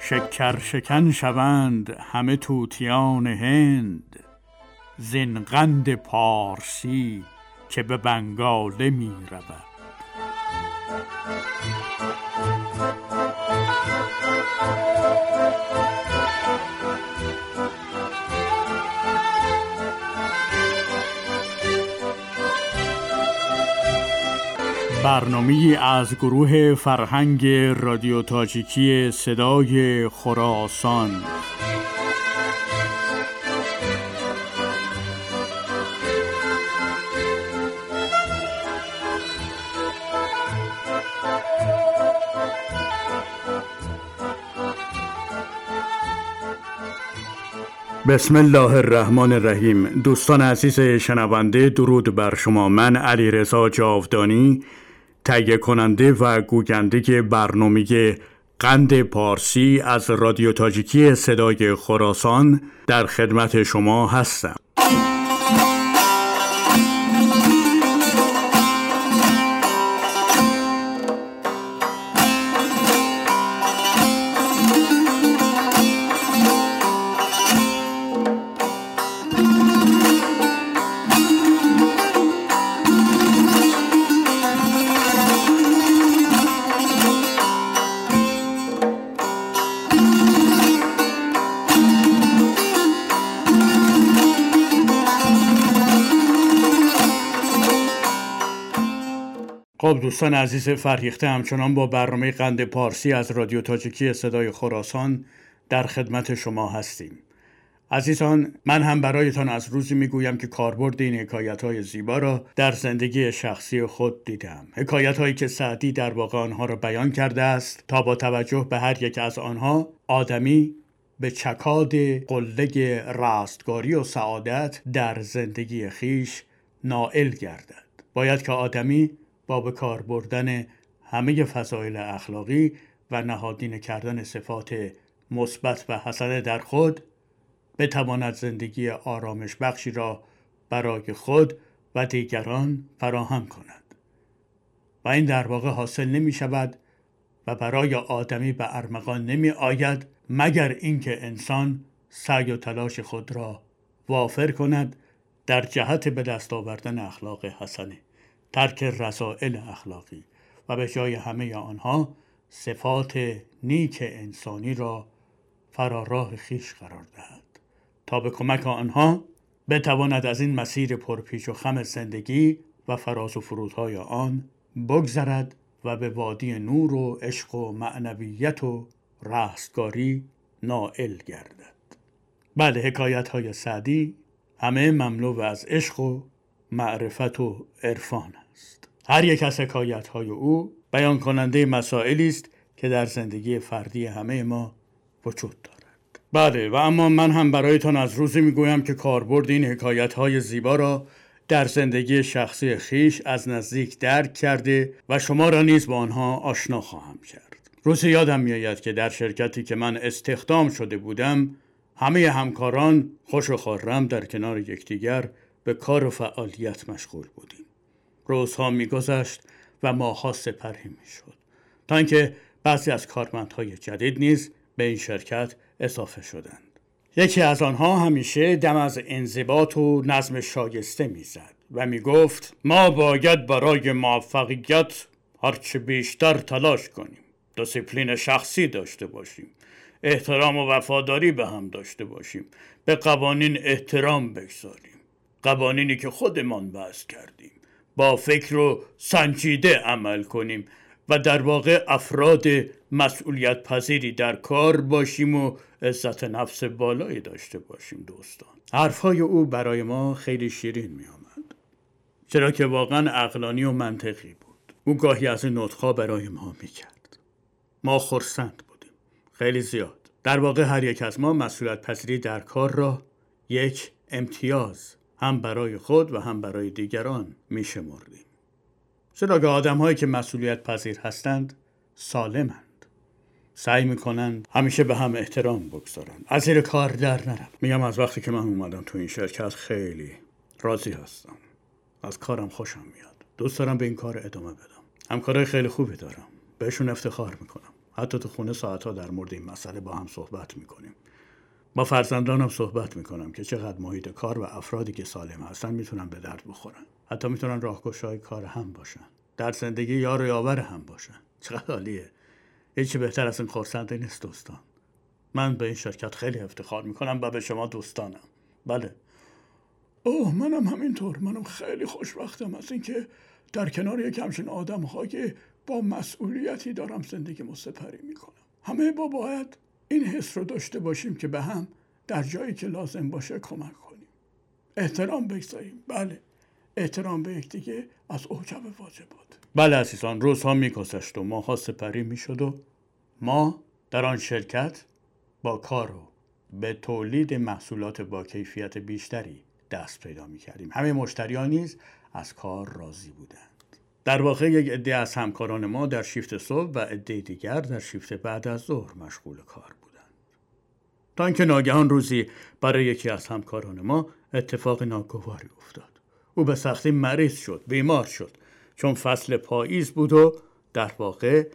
شکر شکن شوند همه طوطیان هند، زین قند پارسی که به بنگاله می رود. برنامه‌ای از گروه فرهنگ رادیو تاجیکی صدای خراسان. بسم الله الرحمن الرحیم. دوستان عزیز شنونده، درود بر شما. من علیرضا جاودانی، تهیه کننده و گوینده برنامه قند پارسی از رادیو تاجیکی صدای خراسان در خدمت شما هستم. خب دوستان عزیز فرهیخته، همچنان با برنامه قند پارسی از رادیو تاجیکی صدای خراسان در خدمت شما هستیم. عزیزان، من هم برایتان از روزی میگویم که کاربرد این حکایت‌های زیبا را در زندگی شخصی خود دیدم. حکایت‌هایی که سعدی در واقع آنها را بیان کرده است تا با توجه به هر یک از آنها آدمی به چکاد قله رستگاری و سعادت در زندگی خیش نائل گردد. باید که آدمی با به کار بردن همه فضایل اخلاقی و نهادینه کردن صفات مثبت و حسنه در خود بتواند زندگی آرامش بخشی را برای خود و دیگران فراهم کند و این در واقع حاصل نمی شود و برای آدمی به ارمغان نمی آید مگر اینکه انسان سعی و تلاش خود را وافر کند در جهت به دست آوردن اخلاق حسنه، ترک رذائل اخلاقی و به جای همه آنها صفات نیک انسانی را فراراه خیش قرار دهد تا به کمک آنها بتواند از این مسیر پرپیچ و خم زندگی و فراز و فرودهای آن بگذرد و به وادی نور و عشق و معنویت و رستگاری نائل گردد. بله، حکایت‌های سعدی همه مملو از عشق و معرفت و عرفان است. هر یک از حکایت‌های او بیان کننده مسائلی است که در زندگی فردی همه ما وجود دارد. بله، و اما من هم برایتان از روزی میگویم که کاربرد این حکایت‌های زیبا را در زندگی شخصی خیش از نزدیک درک کرده و شما را نیز با آنها آشنا خواهم کرد. روزی یادم میآید که در شرکتی که من استخدام شده بودم، همه همکاران خوش و خرم در کنار یکدیگر به کار و فعالیت مشغول بودیم. روزها می‌گذشت و ماه‌ها سپری می‌شد تا اینکه بعضی از کارمندهای جدید نیز به این شرکت اضافه شدند. یکی از آنها همیشه دم از انضباط و نظم شایسته می‌زد و می‌گفت ما باید برای موفقیت هرچه بیشتر تلاش کنیم، دیسیپلین شخصی داشته باشیم، احترام و وفاداری به هم داشته باشیم، به قوانین احترام بگذاریم، قوانینی که خودمان وضع کردیم، با فکر و سنجیده عمل کنیم و در واقع افراد مسئولیت پذیری در کار باشیم و عزت نفس بالایی داشته باشیم. دوستان، حرفهای او برای ما خیلی شیرین می آمد، چرا که واقعا عقلانی و منطقی بود. او گاهی از این نطقها برای ما می کرد. ما خرسند بودیم، خیلی زیاد. در واقع هر یک از ما مسئولیت پذیری در کار را یک امتیاز هم برای خود و هم برای دیگران می شمردیم. چرا که آدم هایی که مسئولیت پذیر هستند سالمند، سعی می کنند همیشه به هم احترام بگذارند، از زیر کار در نرم. میگم از وقتی که من اومدم تو این شرکت خیلی راضی هستم، از کارم خوشم میاد، دوست دارم به این کار ادامه بدم. همکارای خیلی خوبی دارم، بهشون افتخار میکنم. حتی تو خونه ساعت‌ها در مورد این مسئله با هم صحبت میکنیم. با فرزندانم صحبت میکنم که چقدر محیط کار و افرادی که سالم هستن میتونن به درد بخورن. حتی میتونن راهگشای کار هم باشن. در زندگی یار و یاور هم باشن. چقدر عالیه. هیچی بهتر از این خرسندی نیست دوستان. من به این شرکت خیلی افتخار میکنم و به شما دوستانم. بله. منم همینطور. منم خیلی خوشبختم از اینکه در کنار یک همچین آدم‌ها که با مسئولیتی دارم زندگیمو سپری میکنم. همه با باید این حس رو داشته باشیم که به هم در جایی که لازم باشه کمک کنیم. احترام بگذاریم. بله. احترام به یکدیگه از اوجب واجبات. بله عزیزان، روزها میگذشت و ماها سپری میشد و ما در آن شرکت با کار و به تولید محصولات با کیفیت بیشتری دست پیدا میکردیم. همه مشتریان نیز از کار راضی بودند. در واقع یک عده از همکاران ما در شیفت صبح و عده دیگر در شیفت بعد از ظهر مشغول کار بودند. تا اینکه ناگهان روزی برای یکی از همکاران ما اتفاق ناگواری افتاد. او به سختی مریض شد، بیمار شد، چون فصل پاییز بود و در واقع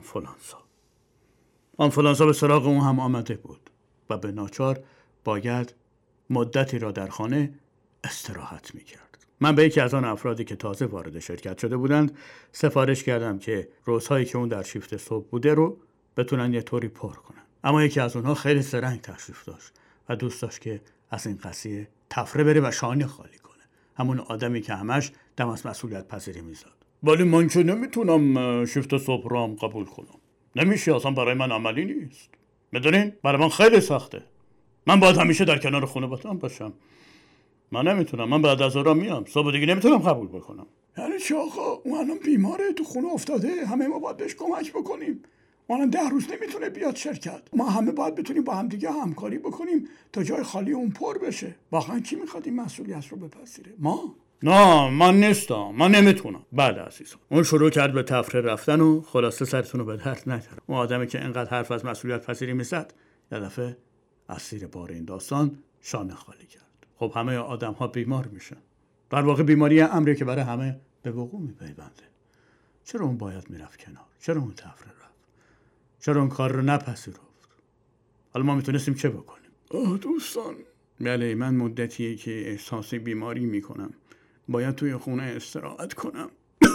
آنفولانزا به سراغ اون هم آمده بود و به ناچار باید مدتی را در خانه استراحت میکرد. من به یکی از آن افرادی که تازه وارد شرکت شده بودند سفارش کردم که روزهایی که اون در شیفت صبح بوده رو بتونن یه طوری پر کنن. اما یکی از اونها خیلی سرنگ تشریف داشت و دوست داشت که از این قضیه تفره بره و شانه خالی کنه. همون آدمی که همش دم از مسئولیت پذیری میزد. ولی من که نمیتونم شیفت صبح رام قبول کنم. نمیشه، اصلا برای من عملی نیست. میدونین؟ برای من خیلی سخته. من باید همیشه در کنار خانواده‌ام باشم. من نمیتونم. من بعد از ظهر میام. صبح دیگه نمیتونم قبول بکنم. یعنی چی آقا؟ اون الان بیماره، تو خونه افتاده. همه ما باید بهش کمک بکنیم. الان 10 روز نمیتونه بیاد شرکت. ما همه باید بتونیم با هم دیگه همکاری بکنیم تا جای خالی اون پر بشه. واقعا کی میخواد این مسئولیت رو بپذیره؟ ما؟ نه من نیستم. من نمیتونم. بله عزیزم. اون شروع کرد به تفره رفتن و خلاصه سرتون رو به درد نیاره. اون آدمی که اینقدر حرف از مسئولیت پذیری میزد یه دفعه اسیر بار این داستان شانه خالی کرد. خب همه آدم ها بیمار میشن. در واقع بیماری امری که برای همه به وقوع میپیونده. چرا اون باید میرفت کنار؟ چرا اون تفره رفت؟ چرا اون کار رو نپذیرفت؟ حالا ما میتونستیم چه بکنیم؟ دوستان، بله من مدتیه که احساس بیماری میکنم. باید توی خونه استراحت کنم.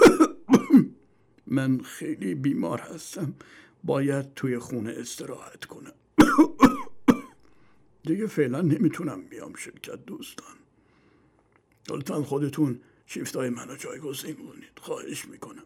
من خیلی بیمار هستم. باید توی خونه استراحت کنم. دیگه فعلا نمیتونم بیام شرکت دوستان. لطفاً خودتون شیفتای منو جایگزین کنید. خواهش میکنم.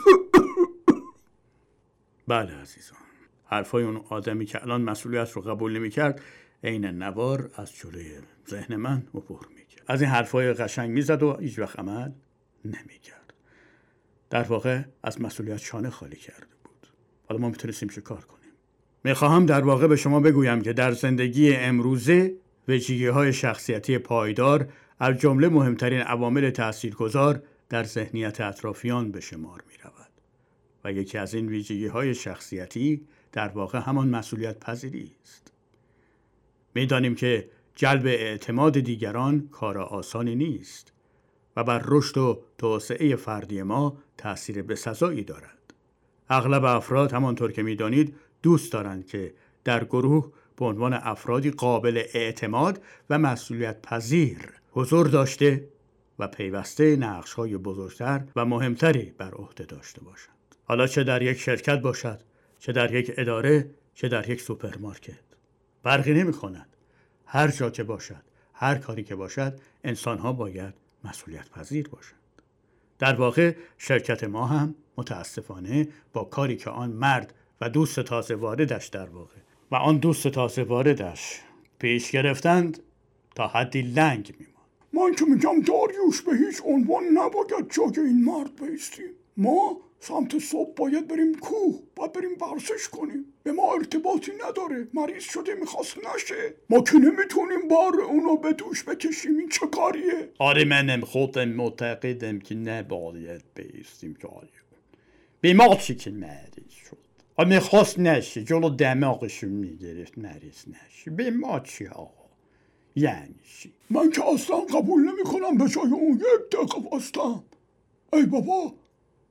بله عزیزان. حرفای اون آدمی که الان مسئولیت رو قبول نمیکرد عین نوار از جلوی ذهن من عبور میکرد. از این حرفای قشنگ میزد و هیچ وقت عمل نمیکرد. در واقع از مسئولیت شانه خالی کرده بود. حالا ما میتونستیم چه کار کنیم؟ میخواهم در واقع به شما بگویم که در زندگی امروزه ویژگی‌های شخصیتی پایدار از جمله مهمترین عوامل تاثیرگذار در ذهنیت اطرافیان به شمار می‌رود و یکی از این ویژگی‌های شخصیتی در واقع همان مسئولیت پذیری است. می‌دانیم که جلب اعتماد دیگران کار آسانی نیست و بر رشد و توسعه فردی ما تأثیر بسزایی دارد. اغلب افراد همانطور که می‌دانید دوست دارند که در گروه به عنوان افرادی قابل اعتماد و مسئولیت پذیر حضور داشته و پیوسته نقش‌های بزرگتر و مهمتری بر عهده داشته باشند. حالا چه در یک شرکت باشد، چه در یک اداره، چه در یک سوپرمارکت. فرقی نمی‌کند. هر جا که باشد، هر کاری که باشد، انسان‌ها باید مسئولیت پذیر باشند. در واقع شرکت ما هم متاسفانه با کاری که آن مرد و دوست تازه واردش در واقع و آن دوست تازه واردش پیش گرفتند تا حدی لنگ میمان. من که میگم داریوش به هیچ عنوان نباید جای این مرد بایستیم. ما سمت صبح باید بریم کوه، باید بریم ورزش کنیم. به ما ارتباطی نداره. مریض شده میخواست نشه. ما که نمیتونیم بار اونو به دوش بکشیم. این چه کاریه؟ آره منم خودم معتقدم که نباید بایستیم جای. به ما چی که مریض شد؟ میخواست نشه، جلو دماغشون میگرفت مریض نشه. به ما چی آقا؟ یعنی چی؟ من که اصلا قبول نمی کنم به جای اون 1 دقیقه بستم. ای بابا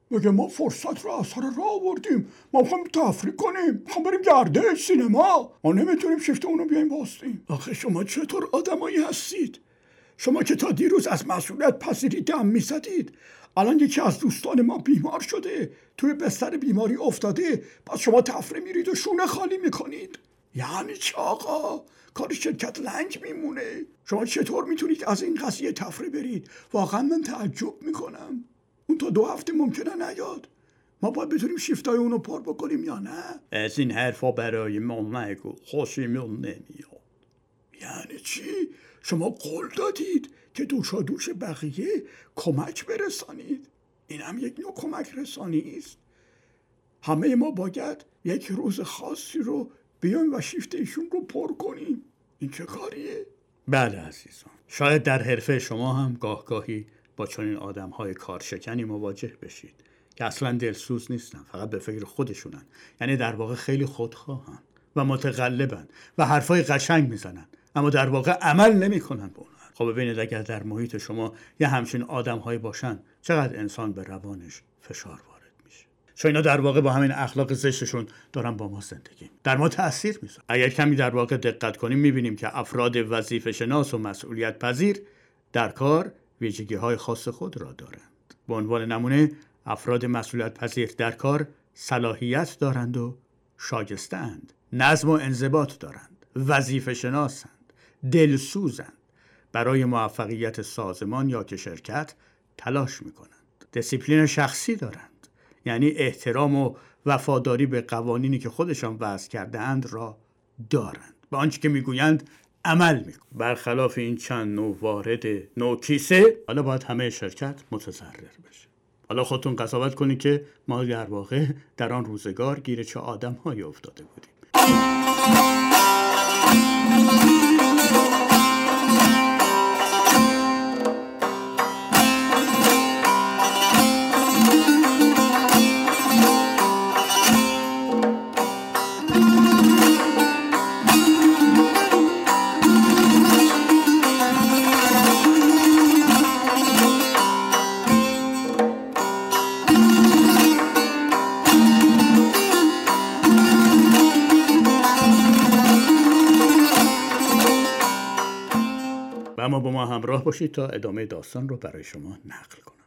بگه ما فرصت رو از سر راه آوردیم، ما میخوایم تفریح کنیم، میخوایم بریم گردش، سینما، ما نمیتونیم شیفت اونو بیایم واسطیم. آخه شما چطور آدمایی هستید؟ شما که تا دیروز از مسئولیت پذیری دم میزدید، الان یکی از دوستان ما بیمار شده، توی بستر بیماری افتاده، بعد شما تفریح میرید و شونه خالی میکنید. یعنی چه آقا؟ کار شرکت لنگ میمونه. شما چطور میتونید از این قضیه تفریح برید؟ واقعا من تعجب میکنم. اون تا 2 هفته ممکنه نیاد. ما باید بتونیم شیفتای اونو پر بکنیم یا نه؟ از این حرفا برای ما نگو، خوشمون نمیاد. یعنی چی؟ شما قول دادید که دوشا دوش بقیه کمک برسانید. این هم یک نوع کمک رسانی است. همه ما باید یک روز خاصی رو بیایم و شیفت ایشون رو پر کنیم. این چه کاریه؟ بله عزیزان، شاید در حرفه شما هم گاهی با چنین آدم‌های کارشکنی مواجه بشید که اصلا دلسوز نیستن، فقط به فکر خودشونن. یعنی در واقع خیلی خودخواهن و متقلبن و حرفای قشنگ میزنن، اما در واقع عمل نمیکنن به اونها. خب ببینید اگر در محیط شما یه همچین آدم‌هایی باشن، چقدر انسان به روانش فشار وارد میشه. چون اینا در واقع با همین اخلاق زشتشون دارن با ما زندگی، در ما تأثیر میذارن. اگر کمی در واقع دقت کنیم میبینیم که افراد وظیفه شناس و مسئولیت پذیر در کار ویژگی‌های خاص خود را دارند. به عنوان نمونه افراد مسئولیت پذیر در کار صلاحیت دارند و شایسته‌اند، نظم و انضباط دارند، وظیفه شناسند، دلسوزند، برای موفقیت سازمان یا که شرکت تلاش می‌کنند، دیسیپلین شخصی دارند، یعنی احترام و وفاداری به قوانینی که خودشان وضع کرده‌اند را دارند، به آنچه که میگویند عمل میکنند. برخلاف این چند نوع وارد نوع کیسه، حالا باید همه شرکت متضرر بشه. حالا خودتون قضاوت کنید که ما در واقع در آن روزگار گیر چه آدم‌هایی افتاده بودیم. اما با ما همراه باشید تا ادامه داستان رو برای شما نقل کنم.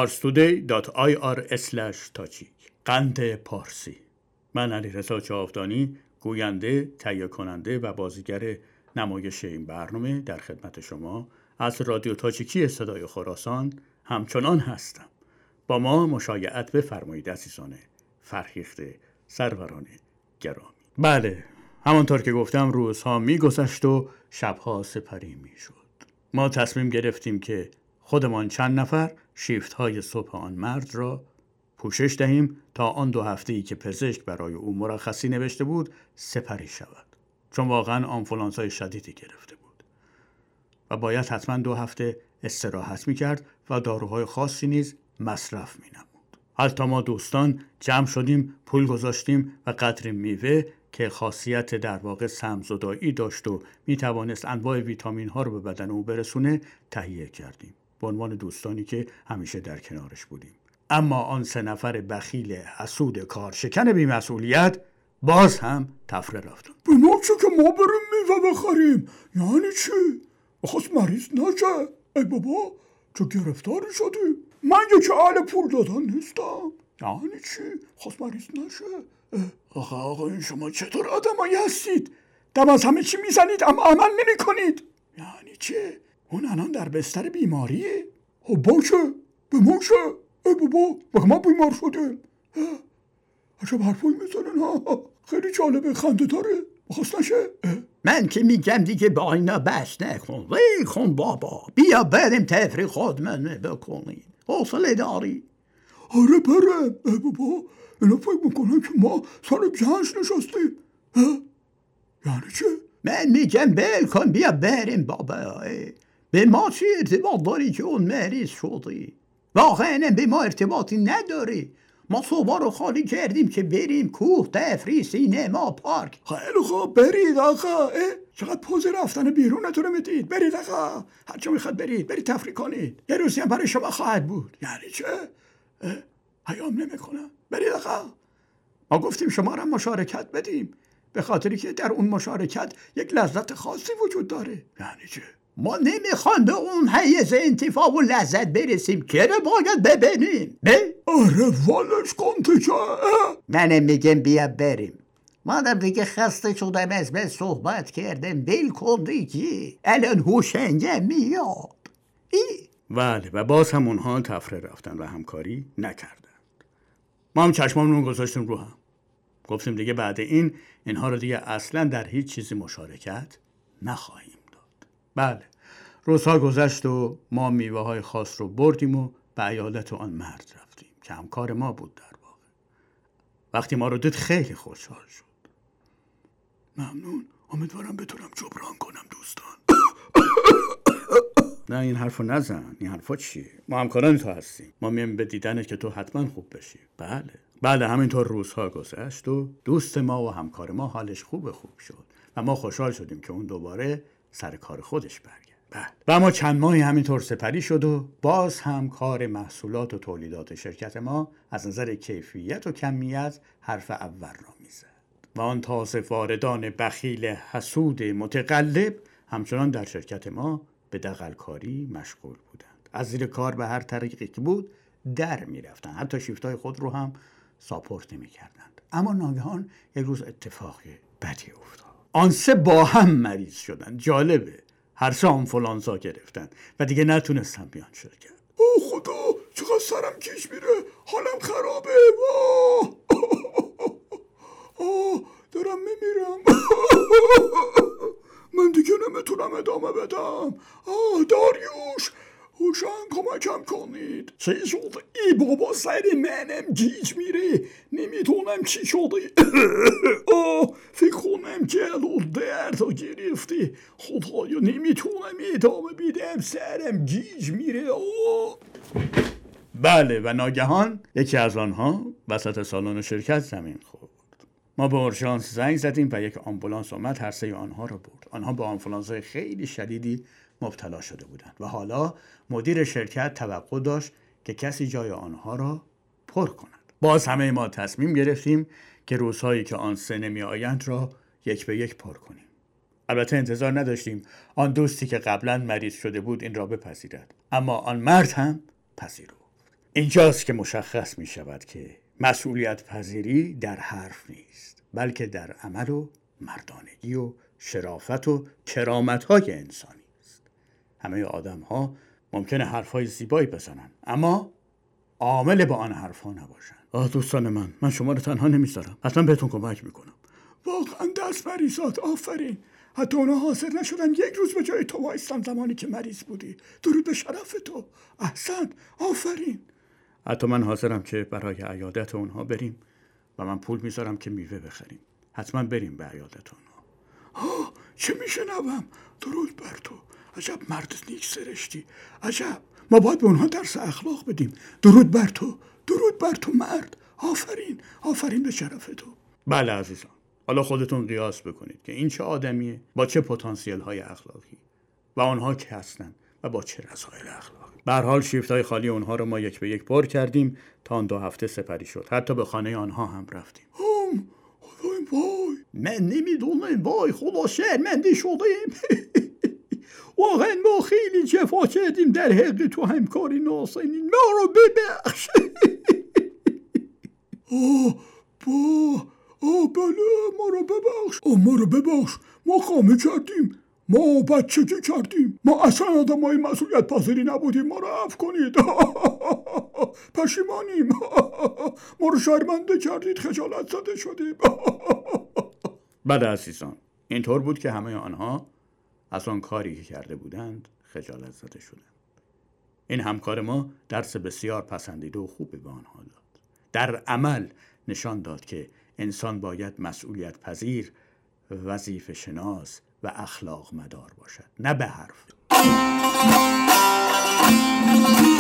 parstoday.ir/tajik قند پارسی. من علیرضا جاودانی، گوینده، تهیه کننده و بازیگر نمایش این برنامه در خدمت شما از رادیو تاجیکی صدای خراسان همچنان هستم. با ما مشایعت بفرمایید عزیزان فرهیخته سروران گرامی. بله، همانطور که گفتم روزها می‌گذشت و شبها سپری می‌شد. ما تصمیم گرفتیم که خودمان چند نفر شیفت‌های صبح آن مرد را پوشش دهیم تا آن 2 هفته‌ای که پزشک برای او مرخصی نوشته بود سپری شود، چون واقعا آنفولانزای شدیدی گرفته بود و باید حتما 2 هفته استراحت می‌کرد و داروهای خاصی نیز مصرف می‌نمود. حتی ما دوستان جمع شدیم، پول گذاشتیم و قدری میوه که خاصیت در واقع سم‌زدایی داشت و میتوانست انواع ویتامین ها رو به بدن او برسونه تهیه کردیم به عنوان دوستانی که همیشه در کنارش بودیم. اما آن 3 نفر بخیل حسود کارشکن بی‌مسئولیت باز هم تفره رفتن. به ما چه که ما بریم میوه بخریم؟ یعنی چی؟ بخواست مریض نشه؟ ای بابا چه گرفتاری شدیم؟ من یکی اهل پول دادن نیستم. یعنی چی؟ خواست مریض نشه؟ آقا این شما چطور آدمایی هستید؟ دم از همه چی میزنید اما عمل نمی کنید. یعنی چه؟ اون الان در بستر بیماریه؟ باشه بماشه. ای بابا بگه ما بیمار شدیم. عجب حرفایی میزنن ها. خیلی جالبه، خنده داره. بخواست نشه؟ من که میگم دیگه با اینا بحث نکن. وی کن بابا، بیا بریم تفریح خودمونه بکنیم. حوصله داری؟ آره برم. ای بابا اینا فکر میکنن که ما سر جنش نشستیم. یعنی چه؟ من میگم بل کن بیا بریم بابا. به ما چی ارتباط داری که اون مریض شدی؟ واقعا به ما ارتباطی نداری. ما صبح رو خالی کردیم که بریم کوه، تفریح، سینما، پارک. خیلی خوب برید آقا. چقدر پوز رفتن بیرونتون میدید. برید آقا، هر چه میخواد برید تفریح کنید. یه روزی هم برای شما خواهد بود. یعنی چه؟ حیام نمیکنم. برید آقا. ما گفتیم شما را مشارکت بدیم، به خاطری که در اون مشارکت یک لذت خاصی وجود داره. یعنی چه؟ ما نمیخوام به اون حیز انتفاع و لذت برسیم که باید ببینیم. آره ولش کن تیکه. منم میگم بیا بریم. مادم دیگه خسته شدم از من صحبت کردم. ول کن دیگه، الان هوشنگم میاد. بله، و باز هم اونها تفره رفتن و همکاری نکردند. ما هم چشمامون گذاشتیم رو هم. گفتیم دیگه بعد اینها رو دیگه اصلا در هیچ چیزی مشارکت نخواهیم داد. بله، روزها گذشت و ما میوه های خاص رو بردیم و به عیادت آن مرد رفتیم که همکار ما بود. در واقع وقتی ما رو دید خیلی خوشحال شد. ممنون، امیدوارم بتونم جبران کنم دوستان. نه این حرفو نزن. این حرفا چیه؟ ما همکاران تو هستیم. ما میایم به دیدنت که تو حتما خوب بشی. بله همینطور روزها گذشت و دوست ما و همکار ما حالش خوب شد و ما خوشحال شدیم که اون دوباره سر کار خودش برگرد. بله. و اما چند ماهی همینطور سپری شد و باز هم کار محصولات و تولیدات شرکت ما از نظر کیفیت و کمیت حرف اول را میزد و آن تازه واردان بخیل حسود متقلب همچنان در شرکت ما به دغل‌کاری مشغول بودند. از زیر کار به هر طریقی که بود در میرفتند، حتی شیفتای خود رو هم ساپورت نمی‌کردند. اما ناگهان یک روز اتفاق بدی افتاد. آن سه با هم مریض شدند. جالبه، هر سه آنفولانزا گرفتند و دیگه نتونستن بیان شرکت. اوه خدا، چقدر سرم کش میره، حالم خرابه. دارم میمیرم. من دیگه نمیتونم ادامه بدم. داریوش، هوشنگ کمکم کنید. چی شده؟ ای بابا سر منم گیج میره، نمیتونم چی شده. فکر کنم جلو درد گرفته. خدایا نمیتونم ادامه بدم، سرم گیج میره. بله، و ناگهان یکی از آنها وسط سالن شرکت زمین خورد. ما به اورژانس زنگ زدیم و یک آمبولانس اومد هر سه آنها رو برد. آنها با آنفولانزای خیلی شدیدی مبتلا شده بودند و حالا مدیر شرکت توقع داشت که کسی جای آنها را پر کند. باز همه ما تصمیم گرفتیم که روزهایی که آن سه نمی آیند را یک به یک پر کنیم. البته انتظار نداشتیم آن دوستی که قبلا مریض شده بود این را بپذیرد، اما آن مرد هم پذیرفت. اینجاست که مشخص می شود که مسئولیت پذیری در حرف نیست، بلکه در عمل و مردانگی و شرافت و کرامت‌های انسانی است. همه آدم‌ها ممکنه حرف‌های زیبایی بزنن، اما عامل با آن حرف‌ها نباشن. دوستان من شما رو تنها نمیذارم، حتما بهتون کمک میکنم. واقعا دست مریضات، آفرین. حتی اونا حاضر نشدن یک روز به جای تو وایستن زمانی که مریض بودی. درود به شرف تو. احسن، آفرین. حتی من حاضرم که برای عیادت اونها بریم و من پول میذارم که میوه بخریم. حتما بریم به عیادت اونها. چه میشنوم؟ درود بر تو. عجب مرد نیک سرشتی. عجب، ما باید به اونها درس اخلاق بدیم. درود بر تو، درود بر تو مرد. آفرین، آفرین به شرف تو. بله عزیزان، حالا خودتون قیاس بکنید که این چه آدمیه با چه پتانسیل های اخلاقی و آنها که هستن و با چه رسائل اخلاقی. به هر حال شیفت های خالی اونها رو ما یک به یک پر کردیم تا آن 2 هفته سپری شد. حتی به خانه آنها هم رفتیم. خدایم وای، من نمیدونم، وای خدا شرمنده شدیم. واقعا ما خیلی جفا کردیم در حق تو، همکاری ناسنین، ما رو ببخش. بله، ما رو ببخش. ما خامه کردیم، ما بچگی کردیم، ما اصلا آدمای مسئولیت پذیری نبودیم، ما رو عفو کنید. پشیمانیم. ما رو شرمنده کردید، خجالت زده شدیم. بله عزیزان، اینطور بود که همه آنها از آن کاری که کرده بودند خجالت زده شدند. این همکار ما درس بسیار پسندیده و خوبی به آنها داد. در عمل نشان داد که انسان باید مسئولیت پذیر، وظیفه شناس و اخلاق مدار باشد، نه به حرف.